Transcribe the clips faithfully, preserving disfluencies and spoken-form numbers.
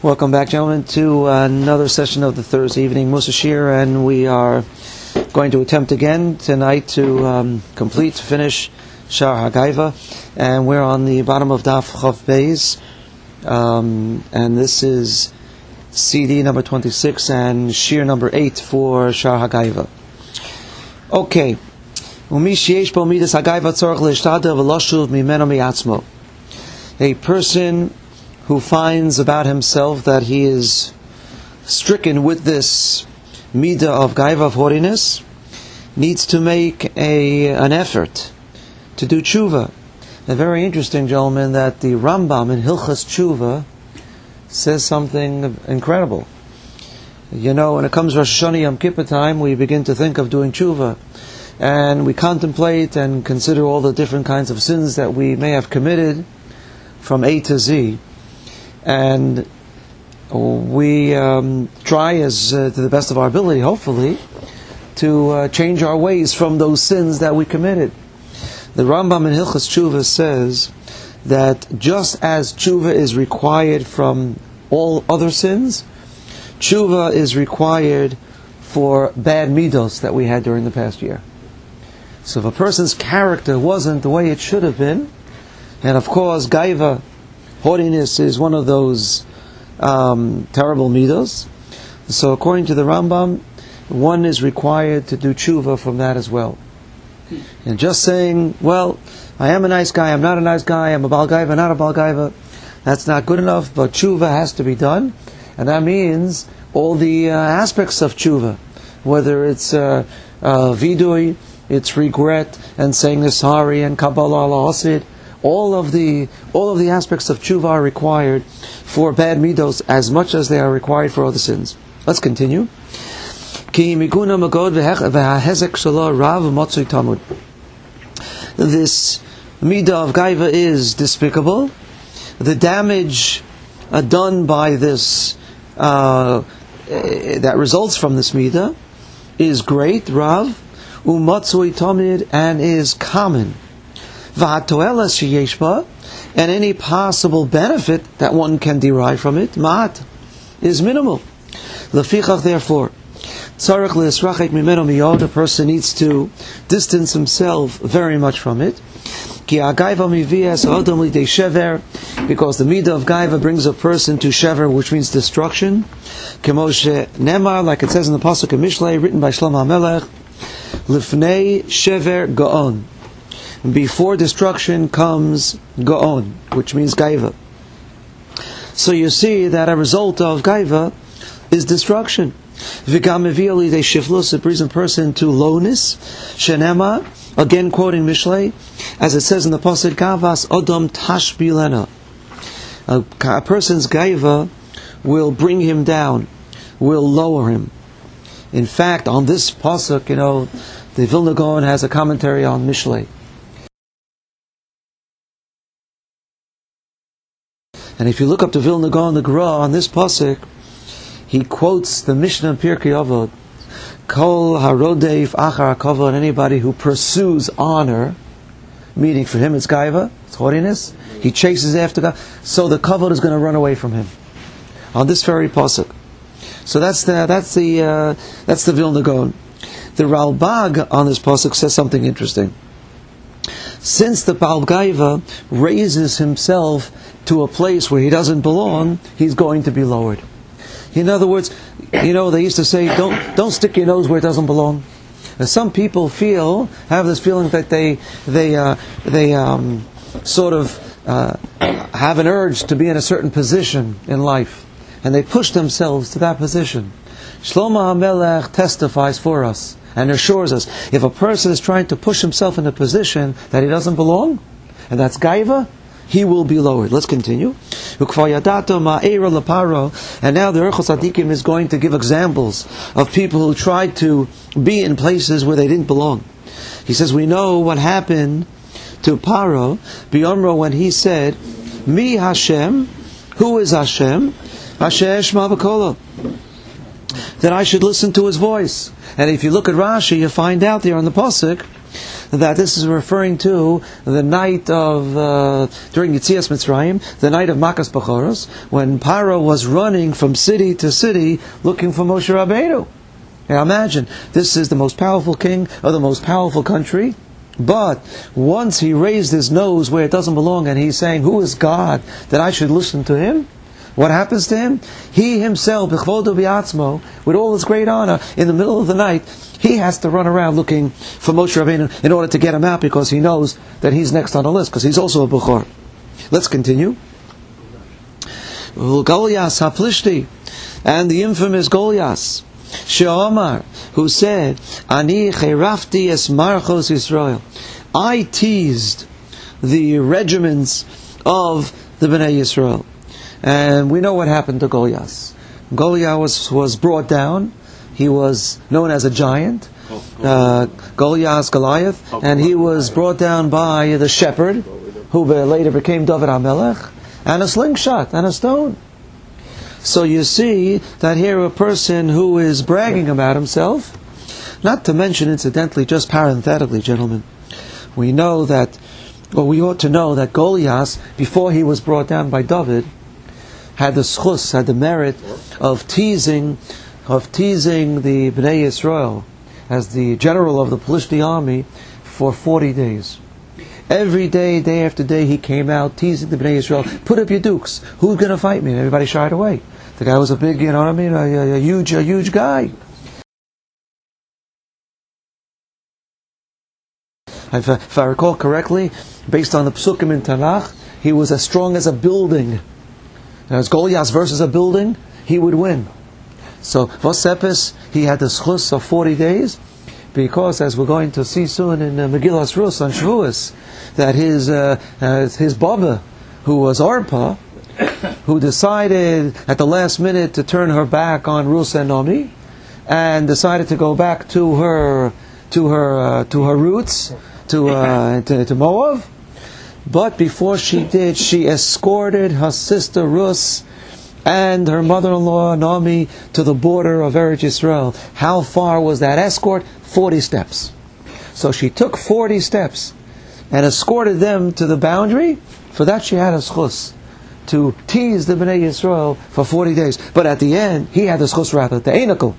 Welcome back, gentlemen, to another session of the Thursday evening Mussar Shir, and we are going to attempt again tonight to um, complete, to finish Shar HaGaiva, and we're on the bottom of Daf Chav Beis, um, and this is C D number twenty-six and Shir number eight for Shar HaGaiva. Okay. A person who finds about himself that he is stricken with this midah of gaiva, of haughtiness, needs to make a an effort to do tshuva. And very interesting, gentlemen, that the Rambam in Hilchas Tshuva says something incredible. You know, when it comes Rosh Hashanah Yom Kippur time, we begin to think of doing tshuva, and we contemplate and consider all the different kinds of sins that we may have committed from A to Z. And we um, try, as uh, to the best of our ability, hopefully, to uh, change our ways from those sins that we committed. The Rambam in Hilchas Tshuva says that just as tshuva is required from all other sins, tshuva is required for bad midos that we had during the past year. So if a person's character wasn't the way it should have been, and of course, gaiva, haughtiness, is one of those um, terrible midos. So according to the Rambam, one is required to do tshuva from that as well. And just saying, well, I am a nice guy, I'm not a nice guy, I'm a bal gaiva, not a bal gaiva, that's not good enough, but tshuva has to be done. And that means all the uh, aspects of tshuva, whether it's uh, uh, vidui, it's regret, and saying the sorry, and kabbalah al-asid, All of the all of the aspects of tshuva are required for bad midos as much as they are required for other sins. Let's continue. This midah of gaiva is despicable. The damage uh, done by this uh, that results from this midah is great, rav, umatzui tamid, and is common. And any possible benefit that one can derive from it, ma'at, is minimal. Lefichach, therefore, a person needs to distance himself very much from it. Because the midah of gaiva brings a person to shever, which means destruction. Like it says in the pasuk of Mishlei, written by Shlomo HaMelech, Lifnei shever gaon. Before destruction comes Gaon, which means Gaiva. So you see that a result of Gaiva is destruction. Vigam Eviali de Shiflus, it brings a person to lowness. Shenema, again quoting Mishlei, as it says in the Pasuk, Gavas Odom Tashbilena. A, a person's Gaiva will bring him down, will lower him. In fact, on this Pasuk, you know, the Vilna Gaon has a commentary on Mishlei. And if you look up to Vilna Gaon the Gra on this pasuk, he quotes the Mishnah in Pirkei Avot, Kol harodeif achar hakavod, anybody who pursues honor, meaning for him it's gaiva, it's haughtiness, he chases after God, so the kavod is going to run away from him. On this very pasuk. So that's the that's the uh, that's the Vilna Gaon. The Ralbag on this pasuk says something interesting. Since the bal gaiva raises himself to a place where he doesn't belong, he's going to be lowered. In other words, you know, they used to say, don't don't stick your nose where it doesn't belong. And some people feel, have this feeling that they they uh, they um, sort of uh, have an urge to be in a certain position in life, and they push themselves to that position. Shlomo HaMelech testifies for us and assures us, if a person is trying to push himself in a position that he doesn't belong, and that's gaiva, he will be lowered. Let's continue. And now the Orchos Tzadikim is going to give examples of people who tried to be in places where they didn't belong. He says, we know what happened to Paro, B'yomro, when he said, Mi Hashem, who is Hashem? Asher Eshma B'Kolo, that I should listen to his voice. And if you look at Rashi, you find out there on the pasuk that this is referring to the night of, uh, during Yetzias Mitzrayim, the night of Makas Bachoros, when Paro was running from city to city looking for Moshe Rabbeinu. Now imagine, this is the most powerful king of the most powerful country, but once he raised his nose where it doesn't belong and he's saying, who is God that I should listen to him? What happens to him? He himself, b'chvodo b'atzmo, with all his great honor, in the middle of the night, he has to run around looking for Moshe Rabbeinu in order to get him out, because he knows that he's next on the list, because he's also a Bechor. Let's continue. Goliath HaPlishti, and the infamous Goliath, She'omar, who said, Ani cherafti es marchos Yisrael, I teased the regiments of the Bnei Yisrael. And we know what happened to Goliath. Goliath was, was brought down. He was known as a giant, uh, Goliath, Goliath, and he was brought down by the shepherd, who later became David HaMelech, and a slingshot and a stone. So you see that here a person who is bragging about himself, not to mention incidentally, just parenthetically, gentlemen, we know that, well, we ought to know that Goliath, before he was brought down by David, had the schus, had the merit of teasing, of teasing the Bnei Yisrael as the general of the Pelishti army for forty days. Every day, day after day, he came out teasing the Bnei Yisrael. Put up your dukes. Who's going to fight me? And everybody shied away. The guy was a big, you know what I mean, a, a, a huge, a huge guy. If, if I recall correctly, based on the Psukim in Tanakh, he was as strong as a building. And as Goliath versus a building, he would win. So, Vosepis, he had the schus of forty days, because as we're going to see soon in uh, Megillas Rus on Shavuos, that his uh, uh, his Baba, who was Arpa, who decided at the last minute to turn her back on Rus and Nomi, and decided to go back to her to her uh, to her roots, to, uh, to to Moab. But before she did, she escorted her sister Rus and her mother-in-law Naomi to the border of Eretz Yisrael. How far was that escort? Forty steps. So she took forty steps and escorted them to the boundary. For that she had a schus, to tease the Bnei Yisrael for forty days. But at the end, he had the schus rather, the einakel.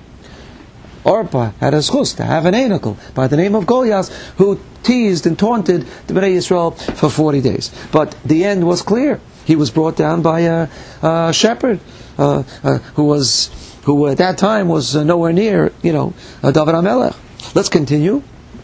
Orpah had a schus to have an einakel by the name of Goliath, who teased and taunted the Bnei Yisrael for forty days. But the end was clear. He was brought down by a, a shepherd uh, uh, who was, who at that time was uh, nowhere near, you know, uh, David HaMelech. Let's continue.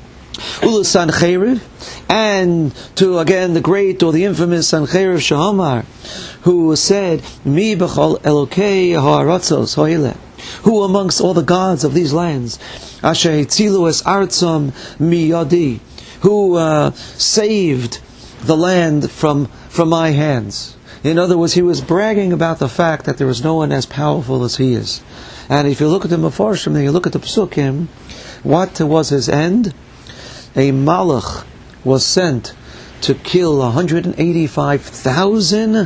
Ulu Sancheriv, and to again the great or the infamous Sancheriv She'omar, who said, Mi b'chol Elokei ha'aratzos ha'ileh, who amongst all the gods of these lands, Asher hitzilu es artzam mi yadi, who uh, saved the land from from my hands. In other words, he was bragging about the fact that there is no one as powerful as he is. And if you look at the Mefarshim, then you look at the Psukim, what was his end? A Malach was sent to kill one hundred eighty-five thousand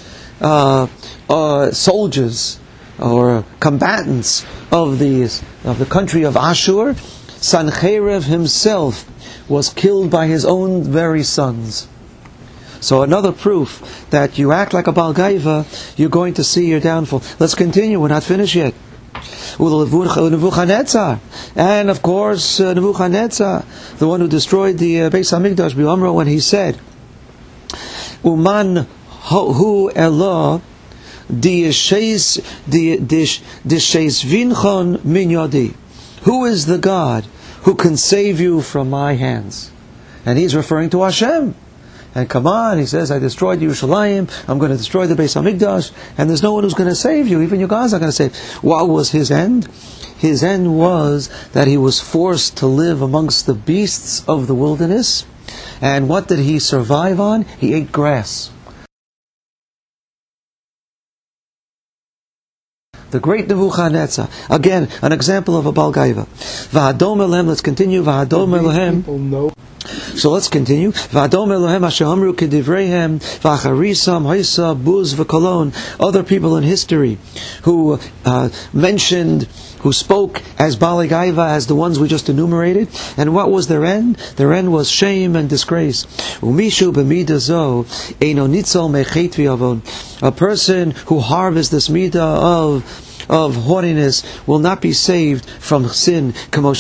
uh, uh, soldiers or combatants of the of the country of Ashur. Sancheriv himself was killed by his own very sons. So another proof that you act like a Baal Gaiva, you're going to see your downfall. Let's continue, we're not finished yet. Nebuchadnezzar, and of course uh, Nebuchadnezzar, the one who destroyed the uh, Beis Hamikdash B'Yomro, when he said, Uman hu Elah dishes vinchon min yadi. Who is the God who can save you from my hands? And he's referring to Hashem. And come on, he says, I destroyed Yerushalayim, I'm going to destroy the Beis Hamikdash, and there's no one who's going to save you, even your God's not going to save. What was his end? His end was that he was forced to live amongst the beasts of the wilderness. And what did he survive on? He ate grass. the great Nebuchadnezzar. Again, an example of a Baal Gaiva. V'hadom Elohem, let's continue. V'hadom Elohem. So let's continue. V'hadom Elohem asher amru kedivreihem v'acharisam haisa buz v'kolon. Other people in history who uh, mentioned, who spoke as Baalei Gaiva, as the ones we just enumerated. And what was their end? Their end was shame and disgrace. Umishu b'midah zo eino nitzol mechet v'avon. A person who harvests this midah of of haughtiness will not be saved from sin. Like the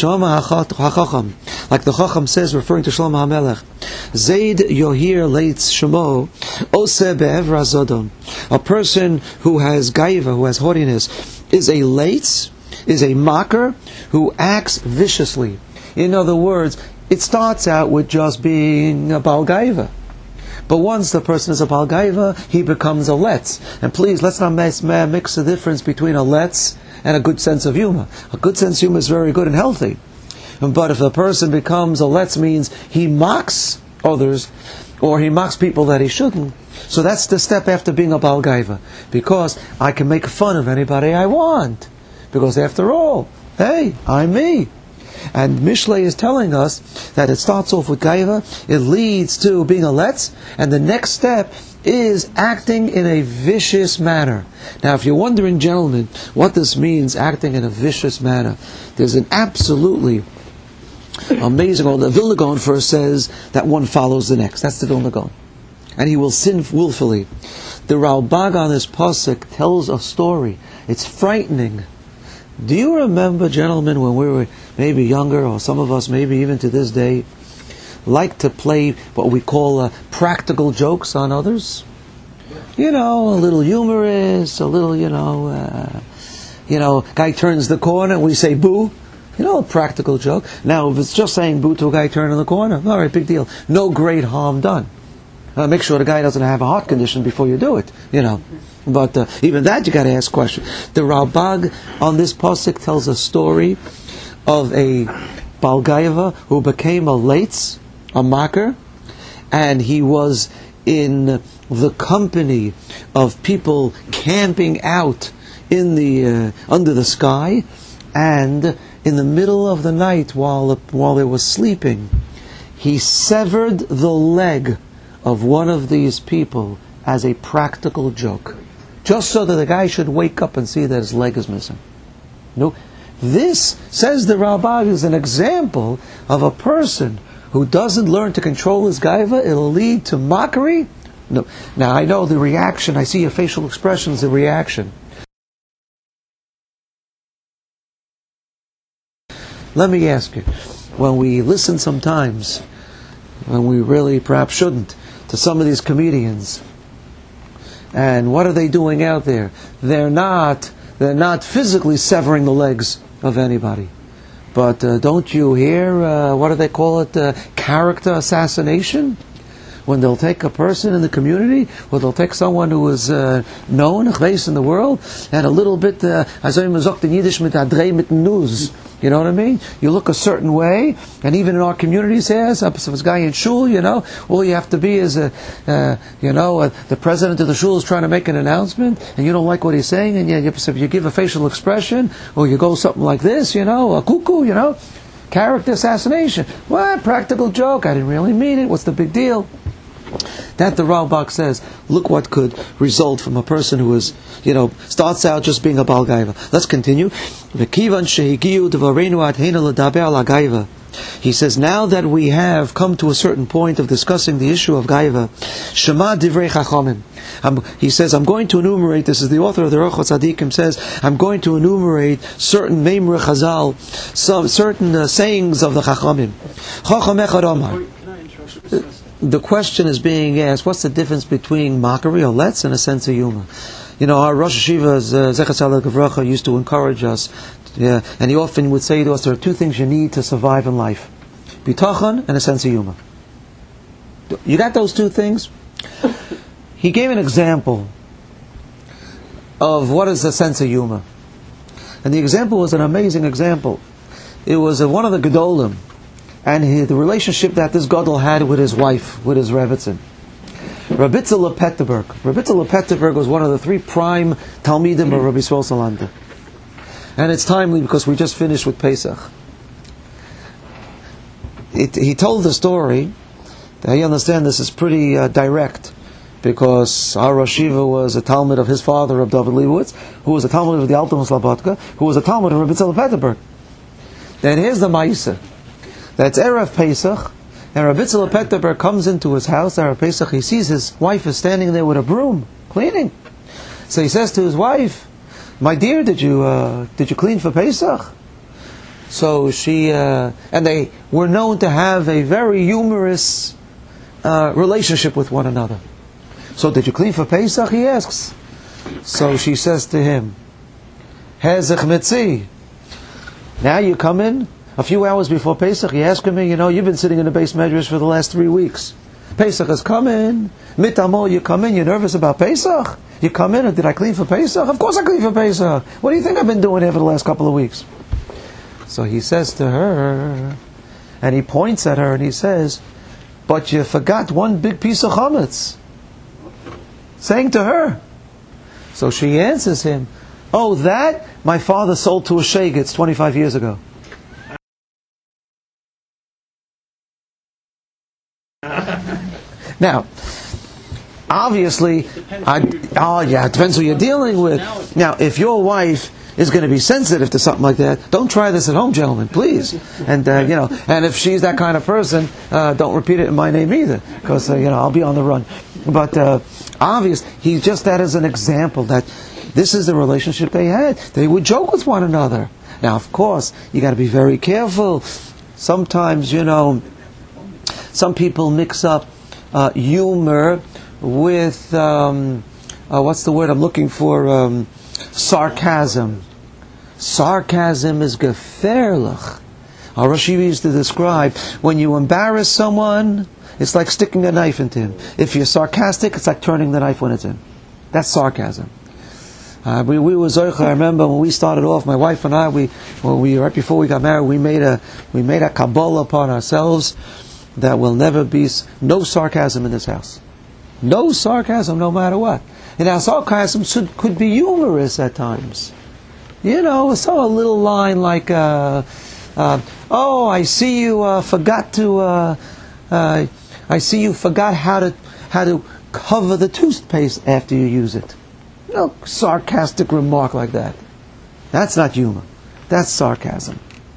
Chacham says, referring to Shlomo HaMelech, Zayd Yohir Leitz Shemo Ose Be'evra Zodom. A person who has gaiva, who has haughtiness, is a leitz, is a mocker, who acts viciously. In other words, it starts out with just being a Baal Gaiva. But once the person is a Baal Gaiva, he becomes a letz. And please, let's not mix, mix the difference between a letz and a good sense of humor. A good sense of humor is very good and healthy. But if a person becomes a letz, means he mocks others, or he mocks people that he shouldn't. So that's the step after being a Baal Gaiva. Because I can make fun of anybody I want. Because after all, hey, I'm me. And Mishlei is telling us that it starts off with Gaiva, it leads to being a letz, and the next step is acting in a vicious manner. Now, if you're wondering, gentlemen, what this means, acting in a vicious manner, there's an absolutely amazing, or the Vilna Gaon first says that one follows the next. That's the Vilna Gaon. And he will sin willfully. The Ralbag on this pasuk tells a story. It's frightening. Do you remember, gentlemen, when we were maybe younger, or some of us maybe even to this day, like to play what we call uh, practical jokes on others? You know, a little humorous, a little, you know, uh, you know, guy turns the corner and we say boo. You know, a practical joke. Now, if it's just saying boo to a guy turning the corner, all right, big deal. No great harm done. Uh, make sure the guy doesn't have a heart condition before you do it, you know. But uh, even that you got to ask questions. The Ralbag on this pasuk tells a story of a Baal Gaiva who became a leitz, a mocker, and he was in the company of people camping out in the uh, under the sky, and in the middle of the night, while while they were sleeping, he severed the leg of one of these people as a practical joke, just so that the guy should wake up and see that his leg is missing. No, this, says the Ralbag, is an example of a person who doesn't learn to control his gaiva. It'll lead to mockery. No. Now I know the reaction. I see your facial expressions. The reaction. Let me ask you: when we listen sometimes, when we really perhaps shouldn't, to some of these comedians, and what are they doing out there? They're not. They're not physically severing the legs of anybody. But uh, don't you hear, uh, what do they call it, uh, character assassination? When they'll take a person in the community, or they'll take someone who is uh, known, a chveis in the world, and a little bit, uh, you know what I mean? You look a certain way, and even in our communities here, so if this guy in shul, you know, all you have to be is, a, uh, you know, uh, the president of the shul is trying to make an announcement, and you don't like what he's saying, and you, if you give a facial expression, or you go something like this, you know, a cuckoo, you know, character assassination. What? Practical joke. I didn't really mean it. What's the big deal? That the Ralbag says, look what could result from a person who is, you know, starts out just being a Baal Gaiva. Let's continue. He says, now that we have come to a certain point of discussing the issue of Gaiva, Shema Divrei Chachamim. I'm, he says, I'm going to enumerate, this is the author of the Orchos Tzadikim says, I'm going to enumerate certain Meimre Chazal, some certain uh, sayings of the Chachamim. Chacham Echad Omar. The question is being asked, what's the difference between mockery or let's and a sense of humor? You know, our Rosh Hashiva's uh, Zecher Tzaddik Livracha used to encourage us, yeah, and he often would say to us, there are two things you need to survive in life: bitachon and a sense of humor. You got those two things? He gave an example of what is a sense of humor. And the example was an amazing example. It was uh, one of the Gedolim, and he, the relationship that this Gadol had with his wife, with his Rebbetzin. Reb Rabitzal of Petterberg. Rabitzal of Petterberg was one of the three prime Talmidim of Rabbi Yisrael Salanter. And it's timely because we just finished with Pesach. It, he told the story, that you understand this is pretty uh, direct, because our Rosh Yeshiva was a Talmud of his father, Rabbi David Leibowitz, who was a Talmud of the Alter Slobodka, who was a Talmud of Rabbi Tzil Petterberg. Then here's the Ma'isa. That's Erev Pesach, and Rabbi Tzil Petterberg comes into his house, Erev Pesach, he sees his wife is standing there with a broom, cleaning. So he says to his wife, "My dear, did you uh, did you clean for Pesach?" So she, uh, and they were known to have a very humorous uh, relationship with one another. So, did you clean for Pesach? He asks. So she says to him, "Hezech mitzi." Now you come in a few hours before Pesach. You ask me, you know, you've been sitting in the base medrash for the last three weeks. Pesach has come in. Mitamo, you come in. You're nervous about Pesach. You come in, and did I clean for Pesach? Of course I clean for Pesach. What do you think I've been doing here for the last couple of weeks? So he says to her, and he points at her and he says, "But you forgot one big piece of chametz." Saying to her. So she answers him, "Oh, that my father sold to a shegetz twenty-five years ago." Now, obviously, I, oh yeah, it depends who you're dealing with. Now, if your wife is going to be sensitive to something like that, don't try this at home, gentlemen, please. And uh, you know, and if she's that kind of person, uh, don't repeat it in my name either, because uh, you know I'll be on the run. But uh, obvious, he's just that as an example that this is the relationship they had. They would joke with one another. Now, of course, you got to be very careful. Sometimes, you know, some people mix up uh, humor with um, uh, what's the word I'm looking for? Um, sarcasm. Sarcasm is gefährlich. Our Rosh Yeshiva used to describe when you embarrass someone, it's like sticking a knife into him. If you're sarcastic, it's like turning the knife when it's in. That's sarcasm. Uh, we, we were zoicha. I remember when we started off, my wife and I, we, when we right before we got married, we made a we made a kabbalah upon ourselves that will never be no sarcasm in this house. No sarcasm, no matter what. And our sarcasm should, could be humorous at times. You know, so a little line like, uh, uh, "Oh, I see you uh, forgot to. Uh, uh, I see you forgot how to how to cover the toothpaste after you use it." No sarcastic remark like that. That's not humor. That's sarcasm.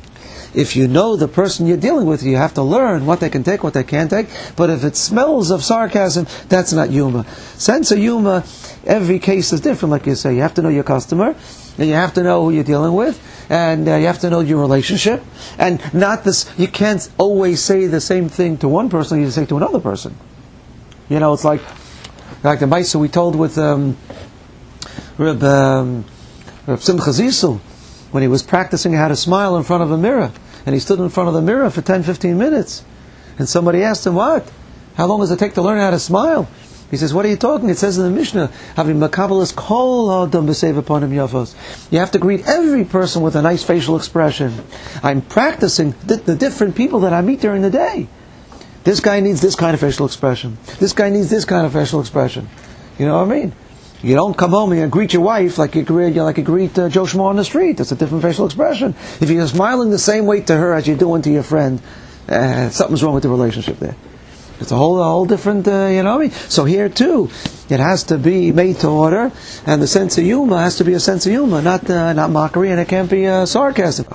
If you know the person you're dealing with, you have to learn what they can take, what they can't take. But if it smells of sarcasm, that's not humor. Sense of humor, every case is different, like you say. You have to know your customer, and you have to know who you're dealing with, and uh, you have to know your relationship. And not this, you can't always say the same thing to one person you say to another person. You know, it's like, like the Maisa we told with um, Reb, um, Reb Simcha Zissel, when he was practicing how to smile in front of a mirror. And he stood in front of the mirror for ten, fifteen minutes. And somebody asked him, "What? How long does it take to learn how to smile?" He says, "What are you talking?" It says in the Mishnah, "Having makabelas kol adam b'seiv upon him yafos." You have to greet every person with a nice facial expression. I'm practicing the, the different people that I meet during the day. This guy needs this kind of facial expression. This guy needs this kind of facial expression. You know what I mean? You don't come home and greet your wife like you greet, like you greet uh, Joe Schmo on the street. It's a different facial expression. If you're smiling the same way to her as you're doing to your friend, uh, something's wrong with the relationship there. It's a whole, a whole different, uh, you know what I mean? So here too, it has to be made to order, and the sense of humor has to be a sense of humor, not uh, not mockery, and it can't be uh, sarcasm.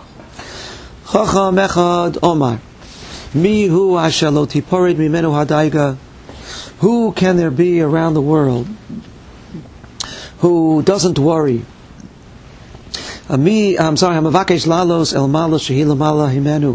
Chacham echad omar, mi hu asher lo tipored mimenu hadaiga. Who can there be around the world who doesn't worry? Uh, me, I'm sorry, I'm avakesh lalos el malos shehi lamala himenu.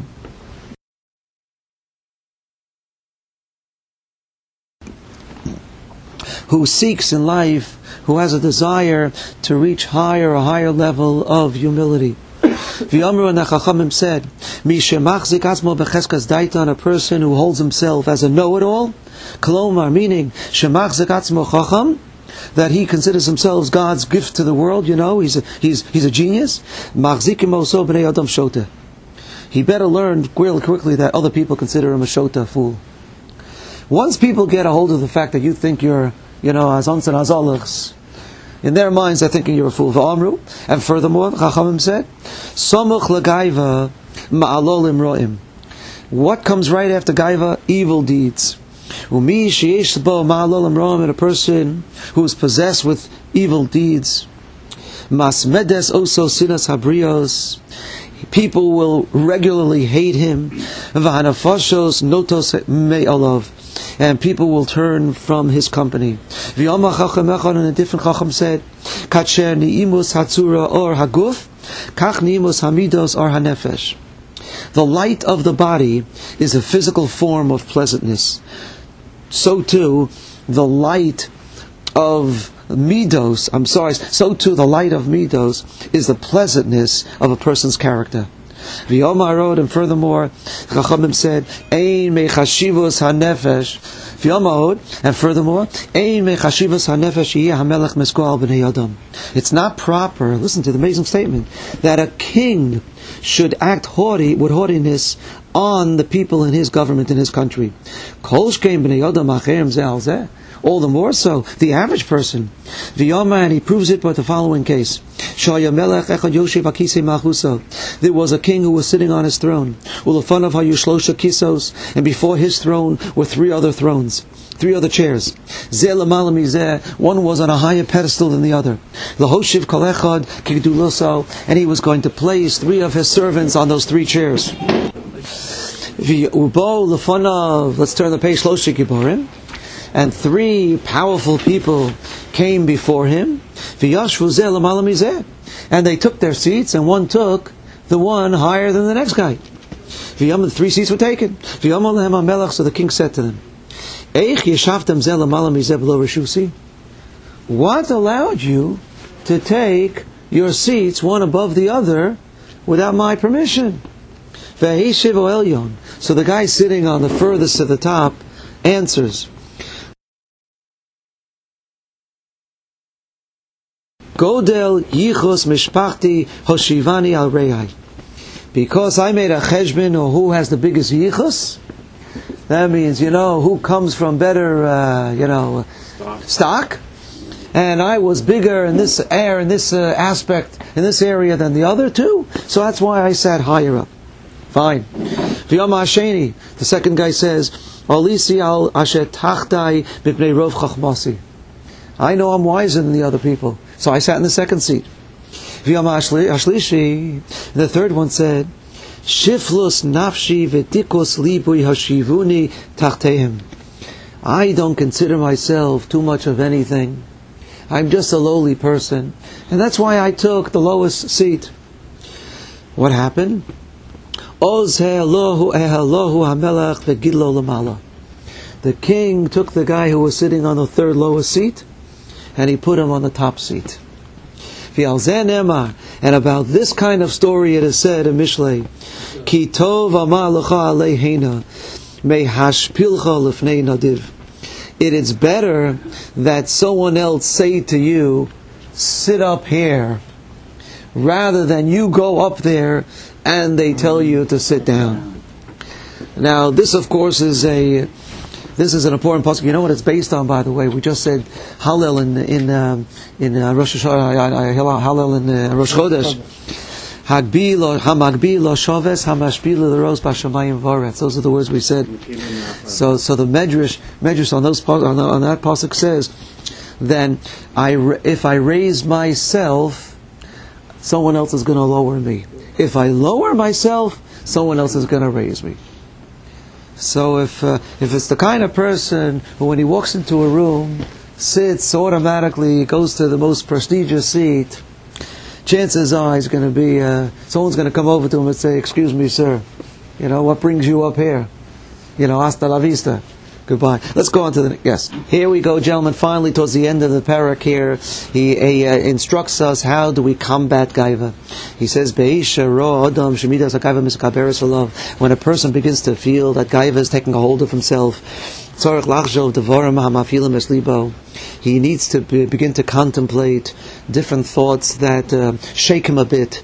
Who seeks in life, who has a desire to reach higher, a higher level of humility. V'yamru and the Chachamim said, Mi shemachzik atzmo becheskas daitan, a person who holds himself as a know-it-all, kolomar, meaning shemachzik atzmo chacham, that he considers himself God's gift to the world, you know, he's a, he's, he's a genius. Machzikim oso b'nei adam shota. He better learn really quickly that other people consider him a shota, a fool. Once people get a hold of the fact that you think you're, you know, azons and azalichs, in their minds they're thinking you're a fool. V'amru, and furthermore, Chachamim said, Samuch l'gaiva ma'alolim ro'im. What comes right after gaiva? Evil deeds. Umi sheyesh bo ma'alolim ro'im, and a person who is possessed with evil deeds. Masmedes oso sinas habrios. People will regularly hate him. V'hanafashos notos me'olav. And people will turn from his company. V'yama chacham echad, and a different chacham said, Kacher ni'imus hatzura or haguf, kach ni'imus hamidos or hanefesh. The light of the body is a physical form of pleasantness. So too, the light of midos, I'm sorry, so too the light of midos is the pleasantness of a person's character. V'yomarod, and furthermore, Chachamim said, Ein mechashivos hanefesh. V'yomarod, and furthermore, Ein mechashivos hanefesh yeh hamelech meskual b'nei adam. It's not proper, listen to the amazing statement, that a king should act haughty, with haughtiness on the people in his government, in his country. Kol shkein b'nei adam acherim zeh al zeh. All the more so, the average person. V'yama, and he proves it by the following case. There was a king who was sitting on his throne. And before his throne were three other thrones, three other chairs. One was on a higher pedestal than the other. And he was going to place three of his servants on those three chairs. Let's turn the page. And three powerful people came before him, and they took their seats, and one took the one higher than the next guy. The three seats were taken. So the king said to them, what allowed you to take your seats one above the other without my permission? So the guy sitting on the furthest to the top answers, Godel yichus mishpachti hoshivani al rei. Because I made a cheshbon, or who has the biggest yichus. That means, you know, who comes from better, uh, you know, stock. stock. And I was bigger in this air, in this uh, aspect, in this area than the other two. So that's why I sat higher up. Fine. V'yama hasheni, the second guy says, Alisi al asher tachtai b'pnei rov chachmasi. I know I'm wiser than the other people, so I sat in the second seat. V'yama ashlishi, the third one said, Shiflus nafshi v'tikos libui hashivuni tachtehem. I don't consider myself too much of anything. I'm just a lowly person, and that's why I took the lowest seat. What happened? Oz he'elohu e'elohu hamelach v'gidlo lamala. The king took the guy who was sitting on the third lowest seat, and he put him on the top seat. And about this kind of story it is said in Mishlei, Ki tov amar lecha aleihena mehashpilcha lefnei nadiv. It is better that someone else say to you, sit up here, rather than you go up there and they tell you to sit down. Now, this of course is a This is an important pasuk. You know what it's based on, by the way? We just said Hallel in in um, in uh, Rosh Hashanah, Hallel in uh, Rosh Chodesh. Hagbilo hamagbilo shaves hamashbilo the rose bashamayim varetz. Those are the words we said. So so the medrash medrash on those on, on that pasuk says, then I if I raise myself, someone else is going to lower me. If I lower myself, someone else is going to raise me. So if uh, if it's the kind of person who, when he walks into a room, sits automatically, goes to the most prestigious seat, chances are he's going to be, uh, someone's going to come over to him and say, "Excuse me, sir, you know, what brings you up here? You know, hasta la vista. Goodbye." Let's go on to the, yes. Here we go, gentlemen, finally towards the end of the parak here. He, he uh, instructs us, how do we combat gaiva? He says, when a person begins to feel that gaiva is taking a hold of himself, he needs to be, begin to contemplate different thoughts that uh, shake him a bit.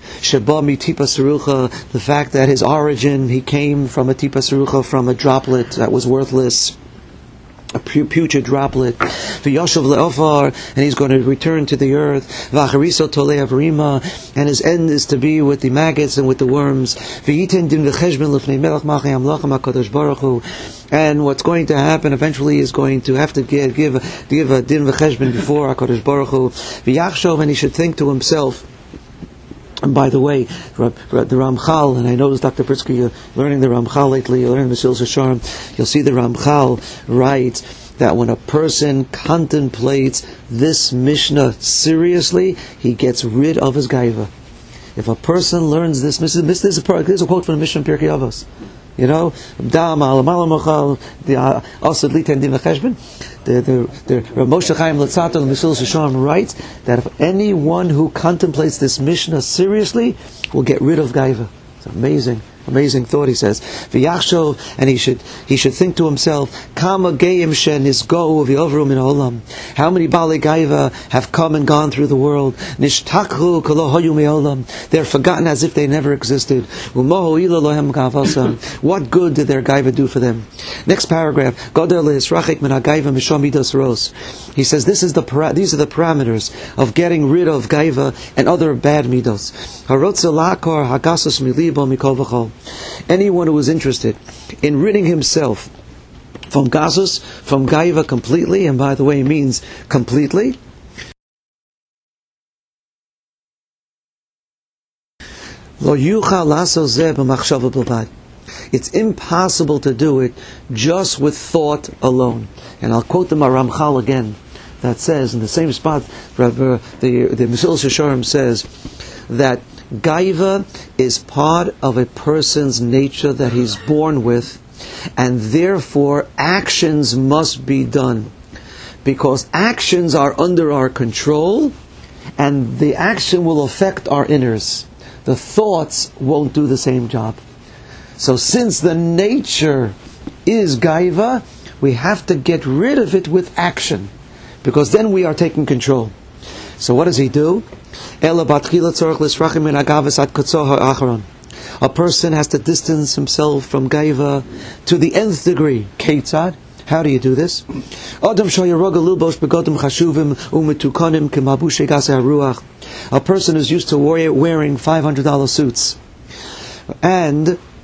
The fact that his origin, he came from a tipa serucha, from a droplet that was worthless. a putrid droplet. V'yoshav le'ofar, and he's going to return to the earth. V'achariso tolei avrima, and his end is to be with the maggots and with the worms. V'yiten din v'cheshben l'fnei melech malchei hamlachim HaKadosh Baruch Hu. And what's going to happen eventually is going to have to give give, give a din v'cheshben before HaKadosh Baruch Hu. V'yachshov, and he should think to himself. And by the way, the Ramchal, and I noticed Doctor Pritzker, you're learning the Ramchal lately, you're learning the Mesilas Yesharim, you'll see the Ramchal writes that when a person contemplates this Mishnah seriously, he gets rid of his gaiva. If a person learns this, this is, this is, a, this is a quote from the Mishnah Pirkei Avos. You know, the Asad Litan Din V'Cheshben. The the the Moshe Chaim Latzato, the Mesilas Yesharim writes that if anyone who contemplates this Mishnah seriously will get rid of gaiva. It's amazing. Amazing thought, he says. V'yachshov, and he should he should think to himself, Kama geim shen nisgo v'yovru min ha'olam. How many Baalei Gaiva have come and gone through the world? Nishtakhu k'lo hayu me'olam. They're forgotten as if they never existed. U'mo ho'ila lohem gavasam. What good did their Gaiva do for them? Next paragraph. Godel le'hisrachik min ha'gaiva mishom midas ros. He says this is the para- these are the parameters of getting rid of Gaiva and other bad midos. Harotze la'akor hagasos milibo mikol v'chol. Anyone who is interested in ridding himself from gazus, from gaiva completely, and by the way means completely, lo yuchal laso zeh b'machshava bilvad. It's impossible to do it just with thought alone. And I'll quote the Ramchal again, that says in the same spot, the the Mesilas Yesharim says that gaiva is part of a person's nature that he's born with, and therefore actions must be done. Because actions are under our control, and the action will affect our inners. The thoughts won't do the same job. So since the nature is gaiva, we have to get rid of it with action, because then we are taking control. So what does he do? A person has to distance himself from gaiva to the nth degree. Ketzad? How do you do this? A person is used to wearing five hundred dollars suits, and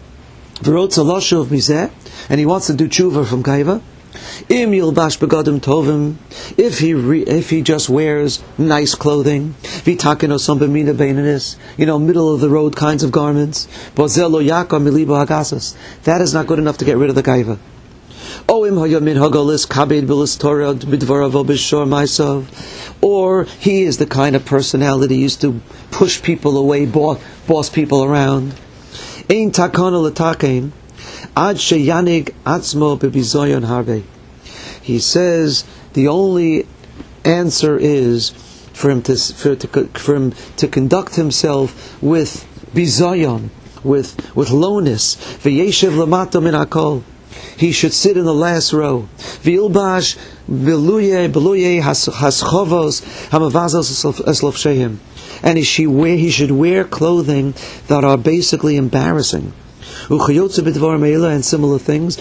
and he wants to do tshuva from gaiva. Im yilbash begadim tovim, if he re, if he just wears nice clothing, v'takeno some b'mina beinanis, you know, middle of the road kinds of garments, bozelo yakar milibo hagasas, that is not good enough to get rid of the gaiva. O im hayamin hagolis kabed bilis torah b'dvaravo b'shor ma'asav, or he is the kind of personality used to push people away, boss, boss people around. Ein takana l'takein. Ad sheyanig atzmo bebizoyon harbe. He says the only answer is for him to for, to, for him to conduct himself with bizoyon, with with lowness. V'yeshev lamato min hakol. He should sit in the last row. V'ilbash beluye beluye haschovos hamavazos eslofsheim. And he should wear he should wear clothing that are basically embarrassing. And similar things,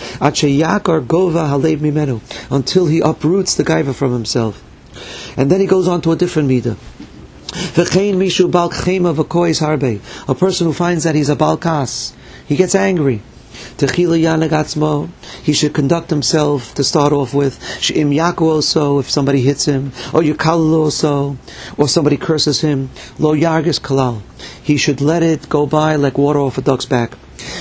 until he uproots the gaiva from himself. And then he goes on to a different midah. A person who finds that he's a balkas, he gets angry. He should conduct himself to start off with. If somebody hits him, or yukalu, or somebody curses him, lo yargis kalal. He should let it go by like water off a duck's back.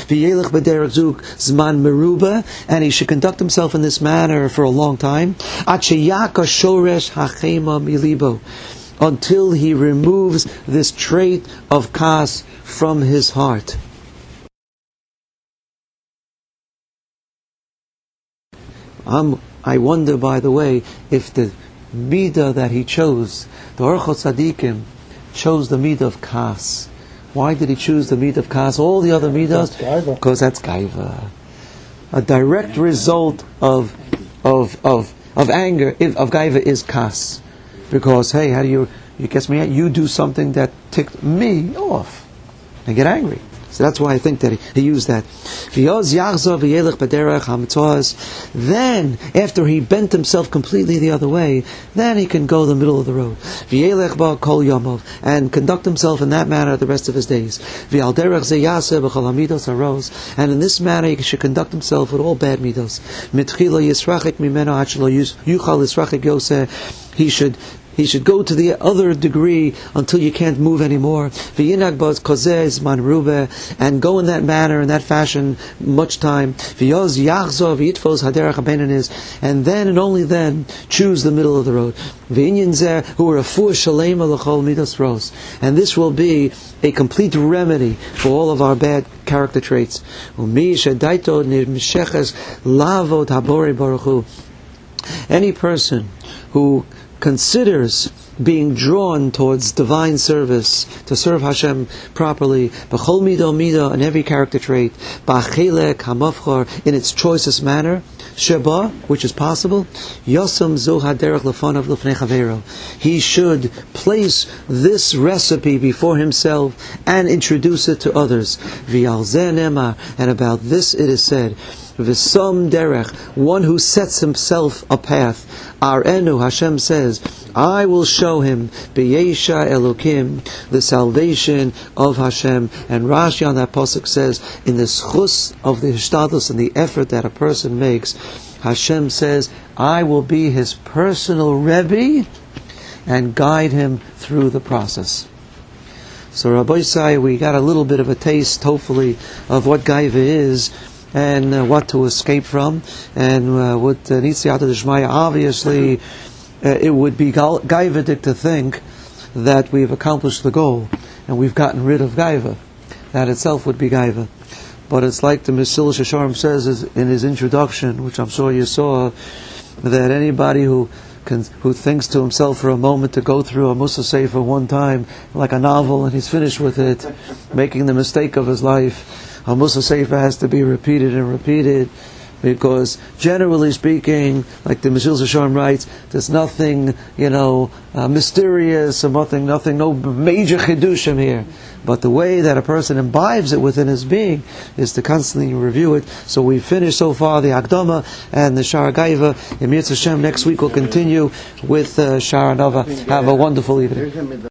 Zman meruba, and he should conduct himself in this manner for a long time, until he removes this trait of kas from his heart. Um, I wonder, by the way, if the midah that he chose, the Orchot Tzadikim, chose the midah of kas. Why did he choose the midah of kas? All the other midas, because that's gaiva. A direct result of of of of anger of gaiva is kas, because hey, how do you you guess me? You do something that ticked me off, I get angry. So that's why I think that he, he used that. Then, after he bent himself completely the other way, then he can go the middle of the road. And conduct himself in that manner the rest of his days. And in this manner he should conduct himself with all bad midos. He should He should go to the other degree until you can't move anymore. And go in that manner, in that fashion, much time. And then and only then choose the middle of the road. And this will be a complete remedy for all of our bad character traits. Any person who considers being drawn towards divine service, to serve Hashem properly, b'chol midah midah, in every character trait, b'achelek hamavchar, in its choicest manner, sheba, which is possible, yosam zu haderech lefanav lefnei chaveiro. He should place this recipe before himself and introduce it to others. V'al zeh nemar, and about this it is said, V'som derech, one who sets himself a path. Arenu, Hashem says, I will show him b'yesha Elokim, the salvation of Hashem. And Rashi on that pasuk says, in the schus of the hishtadlus and the effort that a person makes, Hashem says, I will be his personal Rebbe and guide him through the process. So Rabbi Isai, we got a little bit of a taste, hopefully, of what Gaiva is, and uh, what to escape from, and uh, what uh, Nitziyata D'Shmaya, obviously, uh, it would be Gaivadik to think that we've accomplished the goal, and we've gotten rid of Gaiva. That itself would be Gaiva. But it's like the Mesilas Yesharim says in his introduction, which I'm sure you saw, that anybody who can, who thinks to himself for a moment to go through a Mussar Sefer one time, like a novel, and he's finished with it, making the mistake of his life, a Mussar Sefer has to be repeated and repeated, because generally speaking, like the Mesilas Yesharim writes, there's nothing, you know, uh, mysterious or nothing, nothing, no major chidushim here. But the way that a person imbibes it within his being is to constantly review it. So we've finished so far the Akdama and the Shara Gaiva. In Mirz Hashem, next week we'll continue with uh, Shara Nova. Have a wonderful evening.